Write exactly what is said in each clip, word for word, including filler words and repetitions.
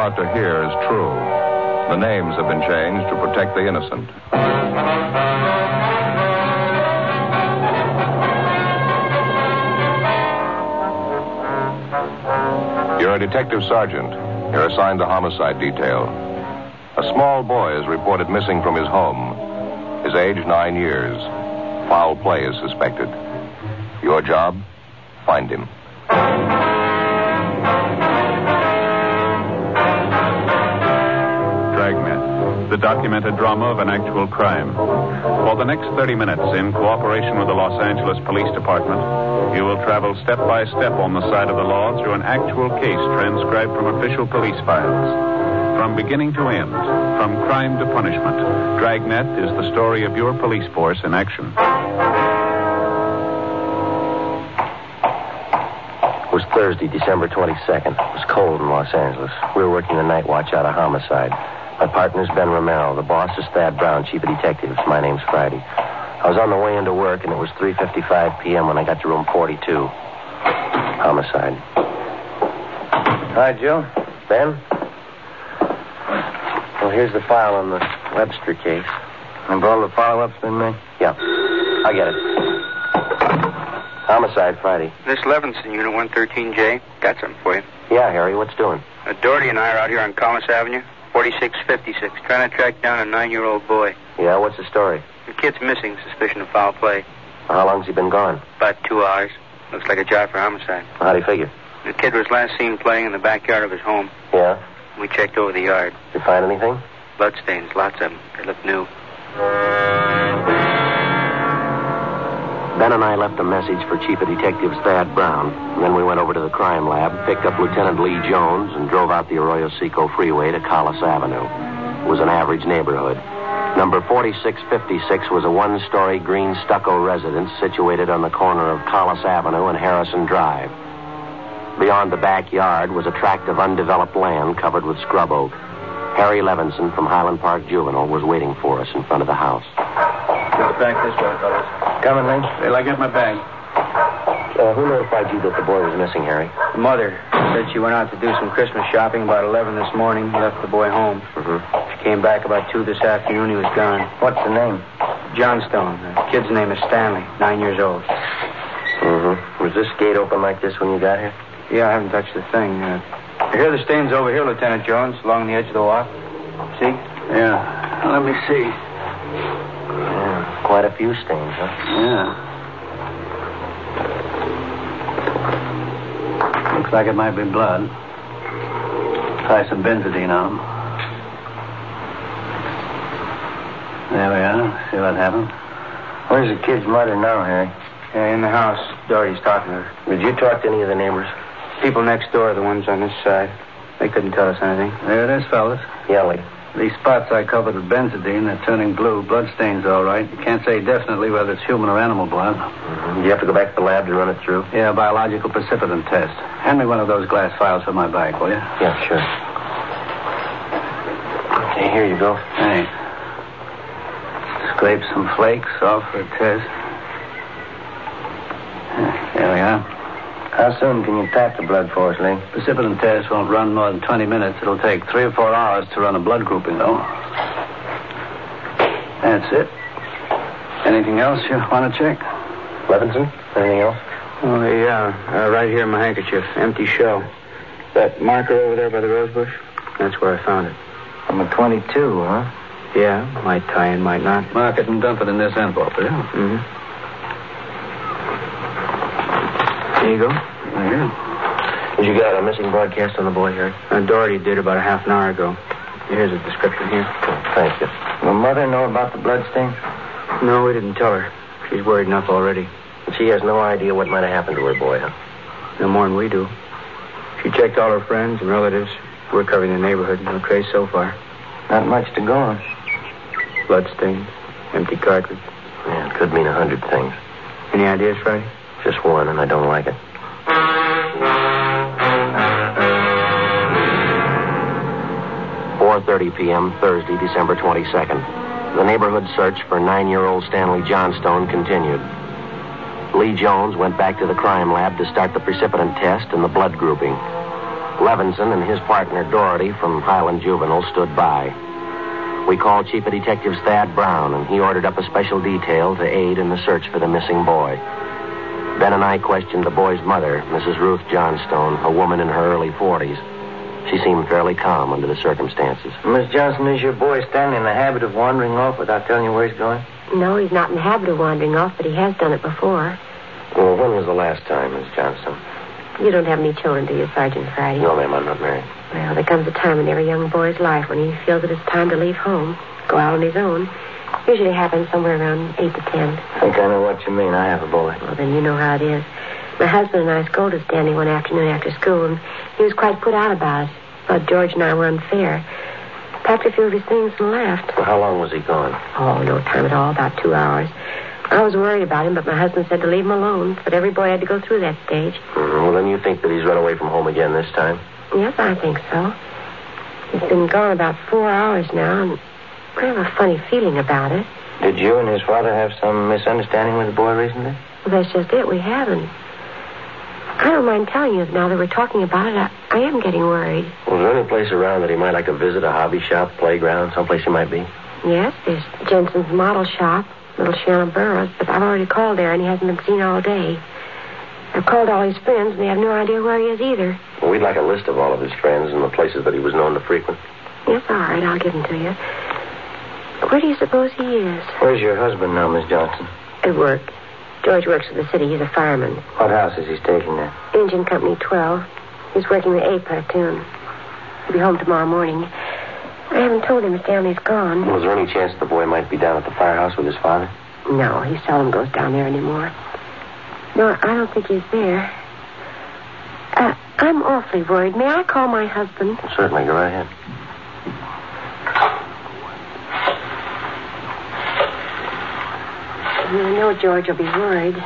about to hear is true. The names have been changed to protect the innocent. You're a detective sergeant. You're assigned to homicide detail. A small boy is reported missing from his home. His age, nine years. Foul play is suspected. Your job? Find him. Dragnet, the documented drama of an actual crime. For the next thirty minutes, in cooperation with the Los Angeles Police Department, you will travel step by step on the side of the law through an actual case transcribed from official police files. From beginning to end, from crime to punishment, Dragnet is the story of your police force in action. It was Thursday, December twenty-second. It was cold in Los Angeles. We were working the night watch out of homicide. My partner's Ben Romero. The boss is Thad Brown, chief of detectives. My name's Friday. I was on the way into work, and it was three fifty-five p.m. when I got to room forty-two. Homicide. Hi, Joe. Ben? Well, here's the file on the Webster case. And all the follow-ups been made? Yeah. I get it. Homicide, Friday. This Levinson, Unit one thirteen J. Got something for you. Yeah, Harry, what's doing? Uh, Doherty and I are out here on Collis Avenue, forty-six fifty-six, trying to track down a nine-year-old boy. Yeah, what's the story? The kid's missing, suspicion of foul play. How long's he been gone? About two hours. Looks like a job for homicide. How do you figure? The kid was last seen playing in the backyard of his home. Yeah? We checked over the yard. Did you find anything? Bloodstains, lots of them. They look new. Ben and I left a message for Chief of Detectives Thad Brown. And then we went over to the crime lab, picked up Lieutenant Lee Jones, and drove out the Arroyo Seco Freeway to Collis Avenue. It was an average neighborhood. Number forty-six fifty-six was a one-story green stucco residence situated on the corner of Collis Avenue and Harrison Drive. Beyond the backyard was a tract of undeveloped land covered with scrub oak. Harry Levinson from Highland Park Juvenile was waiting for us in front of the house. Get back this way, fellas. Coming, Lee? Till I get my bag. Uh, who notified you that the boy was missing, Harry? The mother said she went out to do some Christmas shopping about eleven this morning, left the boy home. Mm-hmm. She came back about two this afternoon. He was gone. What's the name? Johnstone. The kid's name is Stanley, nine years old. Mm-hmm. Was this gate open like this when you got here? Yeah, I haven't touched the thing. Uh, I hear the stains over here, Lieutenant Jones, along the edge of the walk. See? Yeah. Let me see. Yeah, quite a few stains, huh? Yeah. Looks like it might be blood. Try some benzidine on them. There we are. See what happened. Where's the kid's mother now, Harry? Yeah, in the house. Doherty's talking to her. Did you talk to any of the neighbors? People next door, the ones on this side. They couldn't tell us anything. There it is, fellas. Yeah, Lee. These spots I covered with benzidine, they're turning blue. Bloodstains, all right. You can't say definitely whether it's human or animal blood. Mm-hmm. You have to go back to the lab to run it through? Yeah, biological precipitant test. Hand me one of those glass files for my bag, will you? Yeah, sure. Okay, here you go. Thanks. Scrape some flakes off for a test. There we are. How soon can you tap the blood for us, Lee? Precipitant test won't run more than twenty minutes. It'll take three or four hours to run a blood grouping, though. That's it. Anything else you want to check? Levinson? Anything else? Oh, yeah. Uh, right here in my handkerchief. Empty shell. That marker over there by the rose bush? That's where I found it. From a twenty-two, huh? Yeah. Might tie in, might not. Mark it and dump it in this envelope, will you? Mm-hmm. There you go. Here. Did you get a missing broadcast on the boy, Harry? Uh, Doherty did about a half an hour ago. Here's a description here. Thank you. Will Mother know about the bloodstains? No, we didn't tell her. She's worried enough already. She has no idea what might have happened to her boy, huh? No more than we do. She checked all her friends and relatives. We're covering the neighborhood. No trace so far. Not much to go on. Bloodstains. Empty cartridge. Yeah, it could mean a hundred things. Any ideas, Friday? Just one, and I don't like it. four thirty p.m., Thursday, December twenty-second. The neighborhood search for nine-year-old Stanley Johnstone continued. Lee Jones went back to the crime lab to start the precipitant test and the blood grouping. Levinson and his partner, Doherty, from Highland Juvenile, stood by. We called Chief of Detectives Thad Brown, and he ordered up a special detail to aid in the search for the missing boy. Ben and I questioned the boy's mother, Missus Ruth Johnstone, a woman in her early forties. She seemed fairly calm under the circumstances. Miss Johnson, is your boy standing in the habit of wandering off without telling you where he's going? No, he's not in the habit of wandering off, but he has done it before. Well, when was the last time, Miss Johnstone? You don't have any children, do you, Sergeant Friday? No, ma'am, I'm not married. Well, there comes a time in every young boy's life when he feels that it's time to leave home, go out on his own. Usually happens somewhere around eight to ten. I think I know what you mean. I have a boy. Well, then you know how it is. My husband and I scolded Stanley one afternoon after school, and he was quite put out about it. Thought George and I were unfair. Packed a few of his things and left. Well, how long was he gone? Oh, no time at all, about two hours. I was worried about him, but my husband said to leave him alone. But every boy had to go through that stage. Mm-hmm. Well, then you think that he's run away from home again this time? Yes, I think so. He's been gone about four hours now, and I have a funny feeling about it. Did you and his father have some misunderstanding with the boy recently? Well, that's just it. We haven't. I don't mind telling you now that we're talking about it. I, I am getting worried. Well, is there any place around that he might like to visit, a hobby shop, playground, someplace he might be? Yes, there's Jensen's model shop, Little Shannon Burroughs, but I've already called there, and he hasn't been seen all day. I've called all his friends, and they have no idea where he is either. Well, we'd like a list of all of his friends and the places that he was known to frequent. Yes, all right, I'll give them to you. Where do you suppose he is? Where's your husband now, Miss Johnson? At work. George works for the city. He's a fireman. What house is he stationed at? Engine Company twelve. He's working the A platoon. He'll be home tomorrow morning. I haven't told him Stanley's gone. Was there any chance the boy might be down at the firehouse with his father? No, he seldom goes down there anymore. No, I don't think he's there. Uh, I'm awfully worried. May I call my husband? Certainly, go right ahead. I know George will be worried.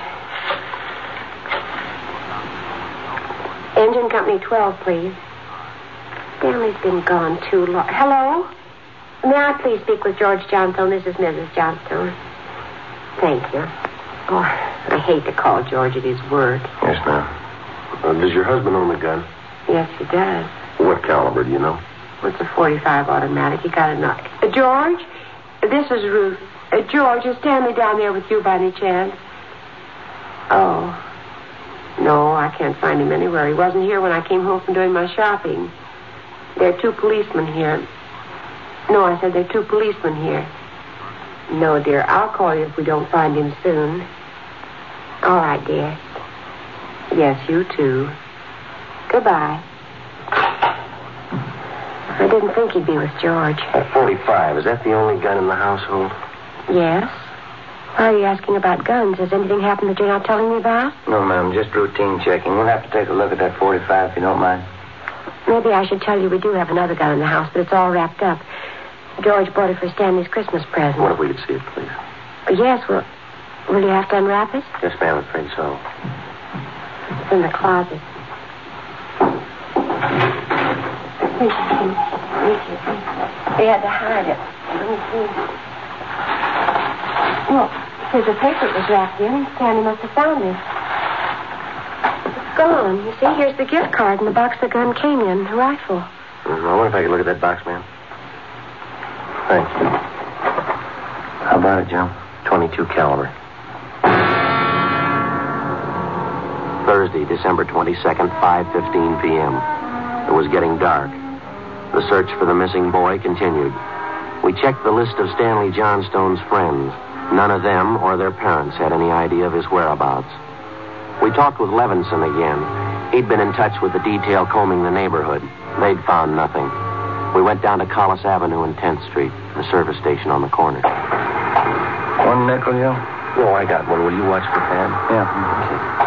Engine Company twelve, please. Stanley's been gone too long. Hello? May I please speak with George Johnstone? This is Missus Johnstone. Thank you. Oh, I hate to call George at his work. Yes, ma'am. Uh, does your husband own the gun? Yes, he does. What caliber, do you know? Well, it's a forty-five automatic. He got a knock. Uh, George? This is Ruth. Uh, George, is Stanley down there with you by any chance? Oh. No, I can't find him anywhere. He wasn't here when I came home from doing my shopping. There are two policemen here. No, I said there are two policemen here. No, dear, I'll call you if we don't find him soon. All right, dear. Yes, you too. Goodbye. I didn't think he'd be with George. At forty-five, is that the only gun in the household? Yes. Why are you asking about guns? Has anything happened that you're not telling me about? No, ma'am, just routine checking. We'll have to take a look at that forty-five if you don't mind. Maybe I should tell you we do have another gun in the house, but it's all wrapped up. George bought it for Stanley's Christmas present. What if we could see it, please? Yes, well, will you have to unwrap it? Yes, ma'am, I'm afraid so. It's in the closet. Thank you. Thank you. They had to hide it. Let me see. Look, here's a paper it was wrapped in. Stanley must have found it. It's gone. You see, here's the gift card and the box the gun came in, the rifle. Mm-hmm. I wonder if I could look at that box, ma'am. Thanks. How about it, Joe? twenty-two caliber. Thursday, December twenty-second, five fifteen p.m. It was getting dark. The search for the missing boy continued. We checked the list of Stanley Johnstone's friends. None of them or their parents had any idea of his whereabouts. We talked with Levinson again. He'd been in touch with the detail combing the neighborhood. They'd found nothing. We went down to Collis Avenue and tenth Street, the service station on the corner. One nickel, Joe? Oh, I got one. Will you watch for Thad? Yeah. Okay.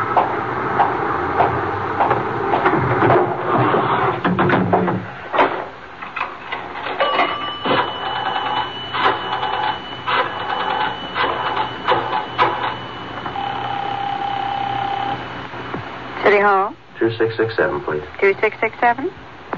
City Hall? two six six seven, please. two six six seven?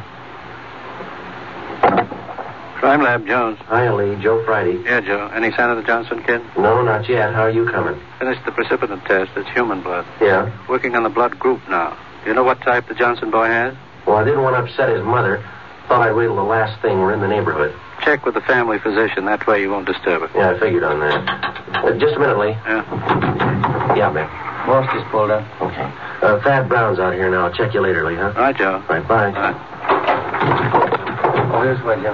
Crime Lab, Jones. Hi, Lee. Joe Friday. Yeah, Joe. Any sign of the Johnson kid? No, not yet. How are you coming? Finished the precipitant test. It's human blood. Yeah? Working on the blood group now. Do you know what type the Johnson boy has? Well, I didn't want to upset his mother. Thought I'd wait till the last thing. We're in the neighborhood. Check with the family physician. That way you won't disturb it. Yeah, I figured on that. Uh, just a minute, Lee. Yeah. Yeah, Ben. Walsh just pulled up. Okay. Uh, Thad Brown's out here now. I'll check you later, Lee, huh? All right, Joe. All right, bye. All right. Oh, this way, Joe.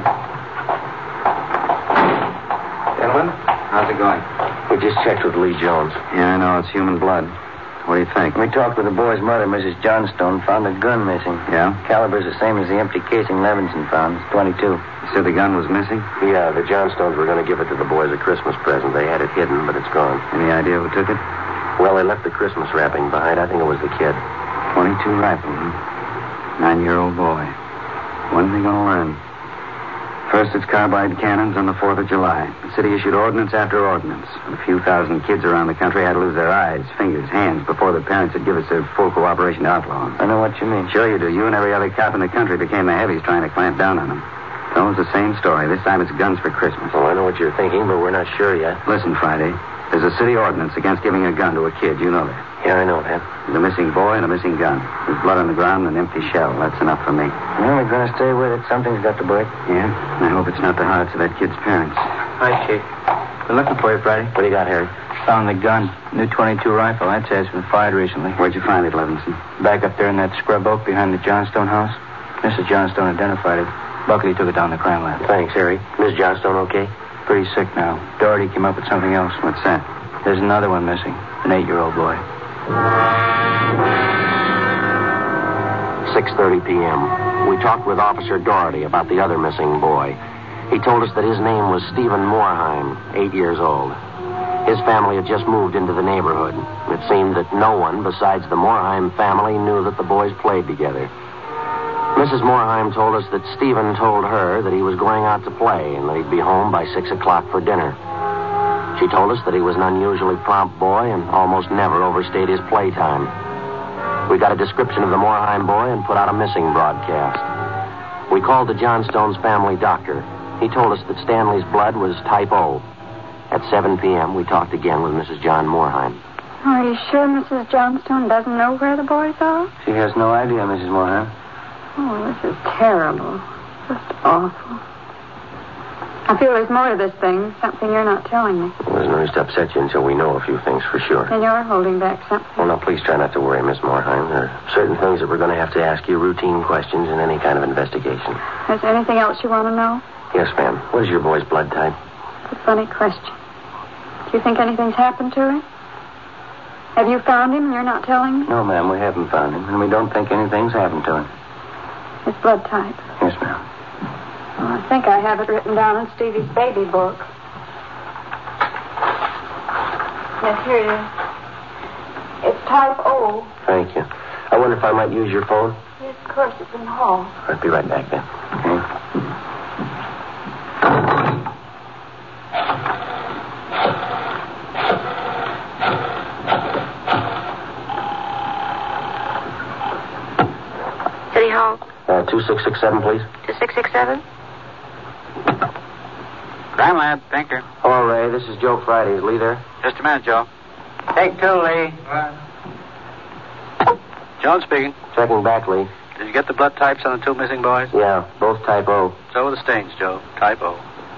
Gentlemen, how's it going? We just checked with Lee Jones. Yeah, I know. It's human blood. What do you think? We talked with the boy's mother, Missus Johnstone, found a gun missing. Yeah? Caliber's the same as the empty casing Levinson found. It's twenty-two. You said the gun was missing? Yeah, the Johnstones were going to give it to the boys a Christmas present. They had it hidden, but it's gone. Any idea who took it? Well, they left the Christmas wrapping behind. I think it was the kid. twenty-two rifle, huh? Nine-year-old boy. When are they going to learn? First, it's carbide cannons on the fourth of July. The city issued ordinance after ordinance. A few thousand kids around the country had to lose their eyes, fingers, hands before their parents would give us their full cooperation to outlaw them. I know what you mean. Sure you do. You and every other cop in the country became the heavies trying to clamp down on them. So it's the same story. This time it's guns for Christmas. Well, I know what you're thinking, but we're not sure yet. Listen, Friday. There's a city ordinance against giving a gun to a kid. You know that. Yeah, I know that. There's a missing boy and a missing gun. There's blood on the ground and an empty shell. That's enough for me. Well, we're going to stay with it. Something's got to break. Yeah? I hope it's not the hearts of that kid's parents. Hi, Chief. Been looking for you, Friday. What do you got, Harry? Found the gun. New twenty-two rifle. That says been fired recently. Where'd you find it, Levinson? Back up there in that scrub oak behind the Johnstone house. Missus Johnstone identified it. Buckley took it down to the crime lab. Thanks, Harry. Miss Johnstone okay? Pretty sick now. Doherty came up with something else. What's that? There's another one missing. An eight-year-old boy. six thirty p.m. We talked with Officer Doherty about the other missing boy. He told us that his name was Stephen Moorheim, eight years old. His family had just moved into the neighborhood. It seemed that no one besides the Moorheim family knew that the boys played together. Missus Moorheim told us that Stephen told her that he was going out to play and that he'd be home by six o'clock for dinner. She told us that he was an unusually prompt boy and almost never overstayed his playtime. We got a description of the Moorheim boy and put out a missing broadcast. We called the Johnstones' family doctor. He told us that Stanley's blood was type O. At seven p.m., we talked again with Missus John Moorheim. Are you sure Missus Johnstone doesn't know where the boys are? She has no idea, Missus Moorheim. Oh, this is terrible. Just awful. I feel there's more to this thing, something you're not telling me. Well, there's no use to upset you until we know a few things for sure. And you're holding back something. Well, now, please try not to worry, Miss Moorheim. There are certain things that we're going to have to ask you, routine questions in any kind of investigation. Is there anything else you want to know? Yes, ma'am. What is your boy's blood type? It's a funny question. Do you think anything's happened to him? Have you found him and you're not telling me? No, ma'am, we haven't found him, and we don't think anything's happened to him. His blood type? Yes, ma'am. Well, I think I have it written down in Stevie's baby book. Yes, here it is. It's type O. Thank you. I wonder if I might use your phone? Yes, of course, it's in the hall. I'll be right back then. Okay. City Hall. Uh, two six six seven, please. two six six seven? Crime lab, Pinker. Hello, Ray. This is Joe Friday. Is Lee there? Just a minute, Joe. Take two, Lee. Jones speaking. Checking back, Lee. Did you get the blood types on the two missing boys? Yeah, both type O. So are the stains, Joe. Type O.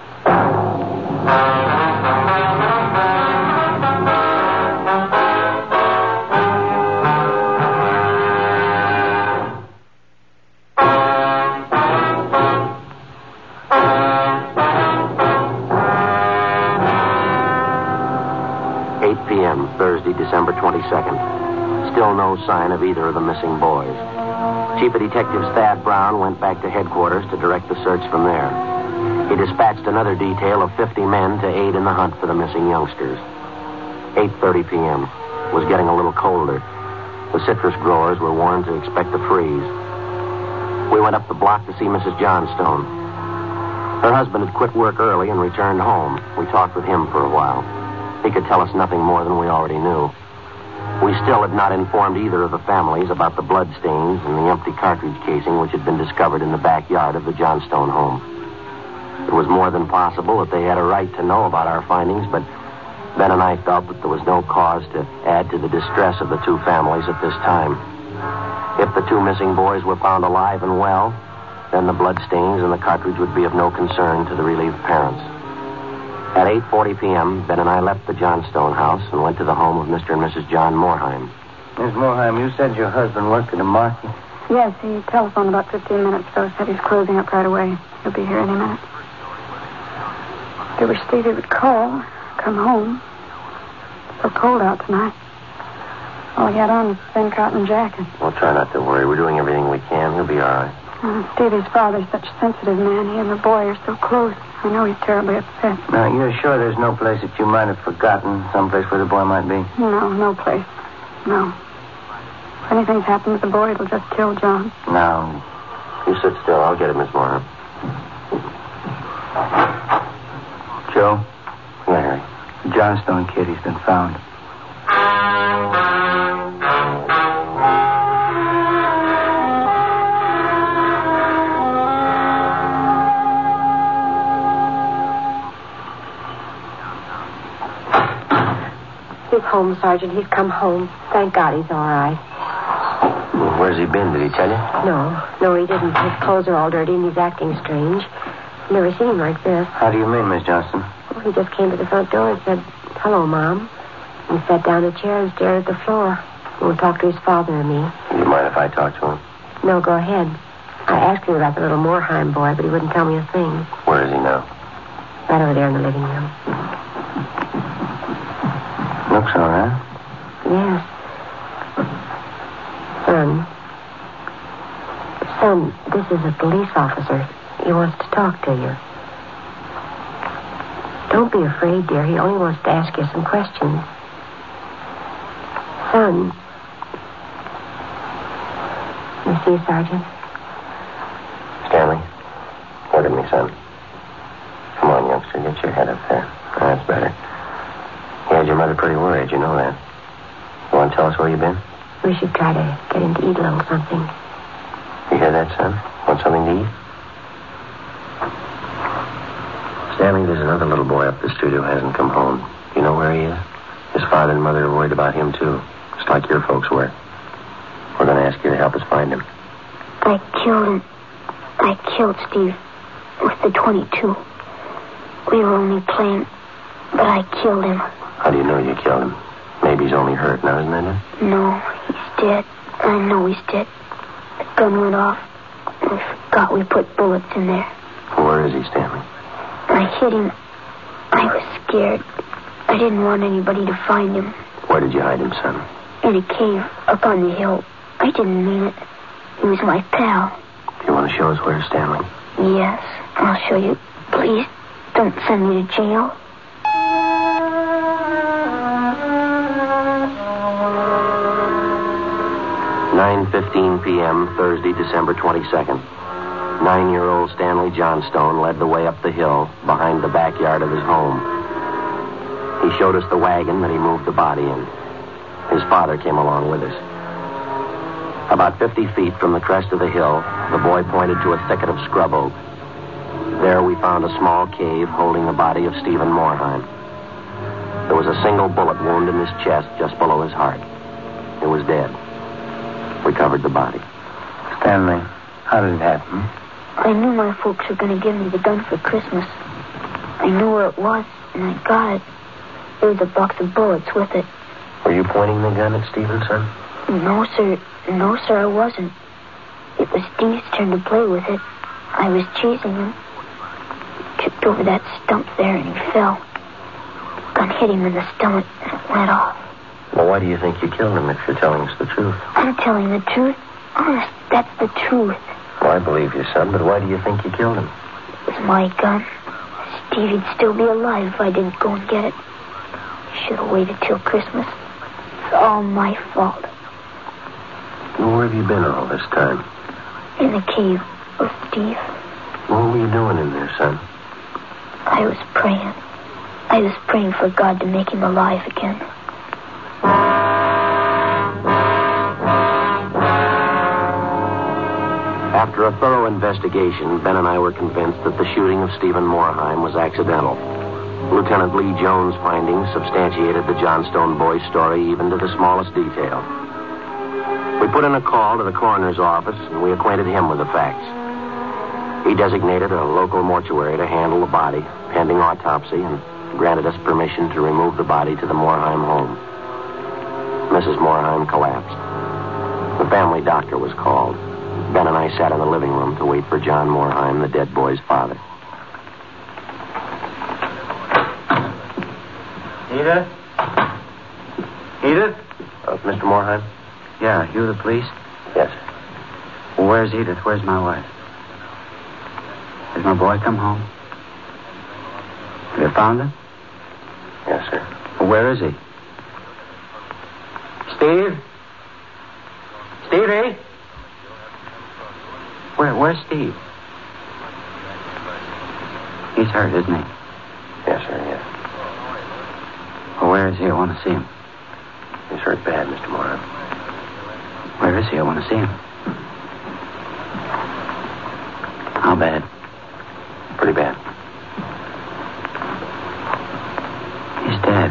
eight p.m., Thursday, December twenty-second. Still no sign of either of the missing boys. Chief of Detectives Thad Brown went back to headquarters to direct the search from there. He dispatched another detail of fifty men to aid in the hunt for the missing youngsters. eight thirty p.m. was getting a little colder. The citrus growers were warned to expect a freeze. We went up the block to see Missus Johnstone. Her husband had quit work early and returned home. We talked with him for a while. He could tell us nothing more than we already knew. We still had not informed either of the families about the blood stains and the empty cartridge casing which had been discovered in the backyard of the Johnstone home. It was more than possible that they had a right to know about our findings, but Ben and I felt that there was no cause to add to the distress of the two families at this time. If the two missing boys were found alive and well, then the bloodstains in the cartridge would be of no concern to the relieved parents. At eight forty p.m., Ben and I left the Johnstone house and went to the home of Mister and Missus John Morheim. Miss Morheim, you said your husband worked at a market. Yes, he telephoned about fifteen minutes ago. Said he's closing up right away. He'll be here any minute. I wish Stevie would call, come home. It's so cold out tonight. All he had on was a thin cotton jacket. Well, try not to worry. We're doing everything we can. He'll be all right. Uh, Stevie's father's such a sensitive man. He and the boy are so close. I know he's terribly upset. Now, you're sure there's no place that you might have forgotten, someplace where the boy might be? No, no place. No. If anything's happened to the boy, it'll just kill John. Now, you sit still. I'll get it, Miss Morheim. Joe? Larry. The Johnstone kid, he's been found. He's home, Sergeant. He's come home. Thank God he's all right. Well, where's he been? Did he tell you? No, no, he didn't. His clothes are all dirty and he's acting strange. I've never seen him like this. How do you mean, Miss Johnston? Well, he just came to the front door and said, "Hello, Mom." And sat down in a chair and stared at the floor. He won't talk to his father or me. Do you mind if I talk to him? No, go ahead. I asked him about the little Morheim boy, but he wouldn't tell me a thing. Where is he now? Right over there in the living room. Looks all right. Yes. Son. Son, this is a police officer. He wants to talk to you. Don't be afraid, dear. He only wants to ask you some questions. Son. You see, Sergeant? Stanley, look at me, son. Come on, youngster. Get your head up there. That's better. You had your mother pretty worried. You know that. You want to tell us where you've been? We should try to get him to eat a little something. You hear that, son? Want something to eat? Stanley, there's another little boy up the street who hasn't come home. You know where he is? His father and mother are worried about him, too. Just like your folks were. We're going to ask you to help us find him. I killed him. I killed Steve with the twenty-two. We were only playing, but I killed him. How do you know you killed him? Maybe he's only hurt now, isn't that it? No, he's dead. I know he's dead. The gun went off. We forgot we put bullets in there. Where is he, Stanley? I hit him. I was scared. I didn't want anybody to find him. Where did you hide him, son? In a cave up on the hill. I didn't mean it. He was my pal. You want to show us where, Stanley? Yes, I'll show you. Please, don't send me to jail. nine fifteen p.m., Thursday, December twenty-second. Nine-year-old Stanley Johnstone led the way up the hill behind the backyard of his home. He showed us the wagon that he moved the body in. His father came along with us. About fifty feet from the crest of the hill, the boy pointed to a thicket of scrub oak. There we found a small cave holding the body of Stephen Morheim. There was a single bullet wound in his chest just below his heart. He was dead. We covered the body. Stanley, how did it happen? I knew my folks were going to give me the gun for Christmas. I knew where it was, and I got it. There was a box of bullets with it. Were you pointing the gun at Stevenson? No, sir. No, sir, I wasn't. It was Steve's turn to play with it. I was chasing him. He tripped over that stump there, and he fell. The gun hit him in the stomach, and it went off. Well, why do you think you killed him if you're telling us the truth? I'm telling the truth. Honest, that's the truth. Well, I believe you, son, but why do you think you killed him? It was my gun. Stevie'd still be alive if I didn't go and get it. I should have waited till Christmas. It's all my fault. Well, where have you been all this time? In the cave with Steve. What were you doing in there, son? I was praying. I was praying for God to make him alive again. After a thorough investigation, Ben and I were convinced that the shooting of Stephen Morheim was accidental. Lieutenant Lee Jones' findings substantiated the Johnstone boy's story even to the smallest detail. We put in a call to the coroner's office, and we acquainted him with the facts. He designated a local mortuary to handle the body, pending autopsy, and granted us permission to remove the body to the Morheim home. Missus Morheim collapsed. The family doctor was called. Ben and I sat in the living room to wait for John Morheim, the dead boy's father. Edith? Edith? Uh, Mister Morheim? Yeah, you the police? Yes. Well, where's Edith? Where's my wife? Has my boy come home? Have you found him? Yes, sir. Well, where is he? Steve? Stevie? Where, where's Steve? He's hurt, isn't he? Yes, sir, yes. Well, where is he? I want to see him. He's hurt bad, Mister Morheim. Where is he? I want to see him. How bad? Pretty bad. He's dead.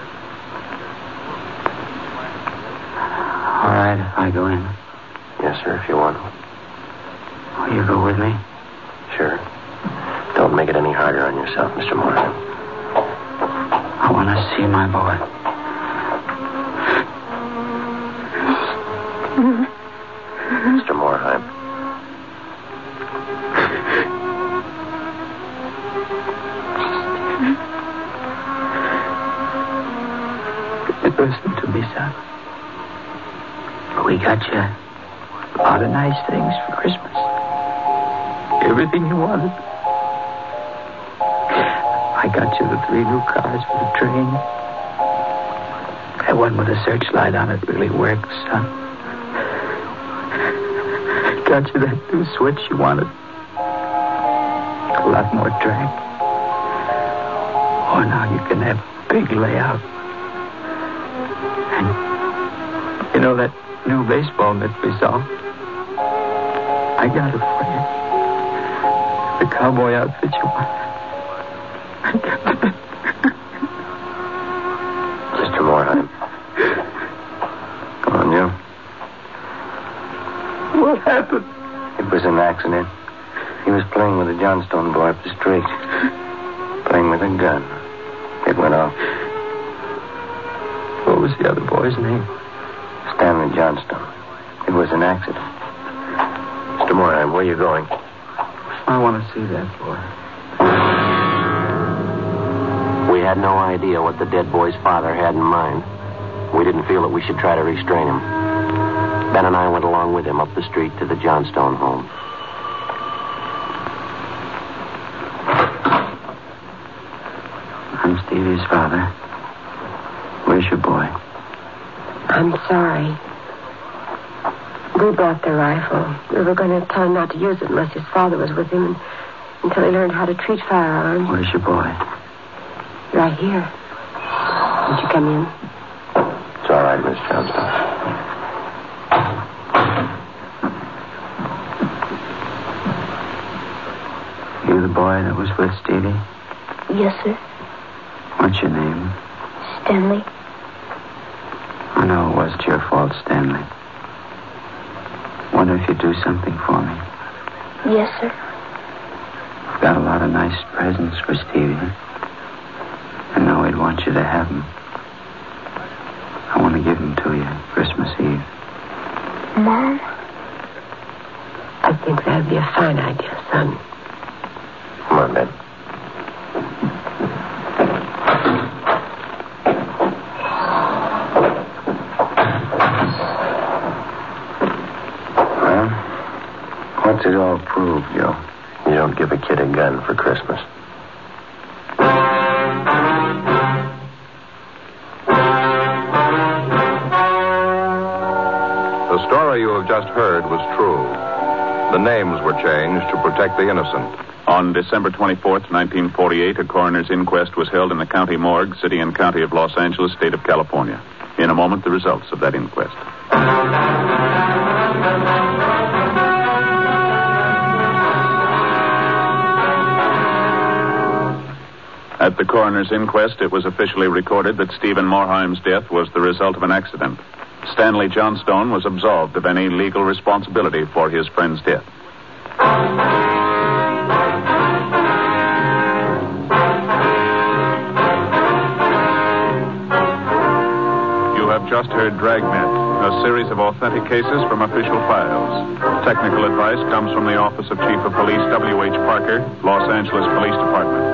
All right, if I go in. Yes, sir, if you want. Will you go with me? Sure. Don't make it any harder on yourself, Mister Morheim. I want to see my boy. Mister Morheim. Listen to me, son. We got you a lot of nice things for Christmas. Everything you wanted. I got you the three new cars for the train. That one with a searchlight on it really works, son. Got you that new switch you wanted. A lot more track. Oh, now you can have big layout. And you know that new baseball mitt we saw? I got it for you. The cowboy outfit you want. I got it. Mister Morheim. Come on, Joe. What happened? It was an accident. He was playing with a Johnstone boy up the street. Playing with a gun. It went off. What was the other boy's name? Stanley Johnstone. It was an accident. Mister Morheim, where are you going? I want to see that boy. We had no idea what the dead boy's father had in mind. We didn't feel that we should try to restrain him. Ben and I went along with him up the street to the Johnstone home. I'm Stevie's father. Where's your boy? I'm sorry. We bought the rifle. We were going to tell him not to use it unless his father was with him until he learned how to treat firearms. Where's your boy? Right here. Won't you come in? It's all right, Miss Johnstone. You the boy that was with Stevie? Yes, sir. What's your name? Stanley. I know it wasn't your fault, Stanley. Wonder if you'd do something for me. Yes, sir. I've got a lot of nice presents for Stevie. I know he'd want you to have them. I want to give them to you Christmas Eve. Mom? I think that'd be a fine idea, son. Come on, Ben. Well, what's it all prove, Joe? You don't give a kid a gun for Christmas. The story you have just heard was true. The names were changed to protect the innocent. On December twenty-fourth, nineteen forty-eight, a coroner's inquest was held in the county morgue, city and county of Los Angeles, state of California. In a moment, the results of that inquest. At the coroner's inquest, it was officially recorded that Stephen Morheim's death was the result of an accident. Stanley Johnstone was absolved of any legal responsibility for his friend's death. You have just heard Dragnet, a series of authentic cases from official files. Technical advice comes from the Office of Chief of Police W H Parker, Los Angeles Police Department.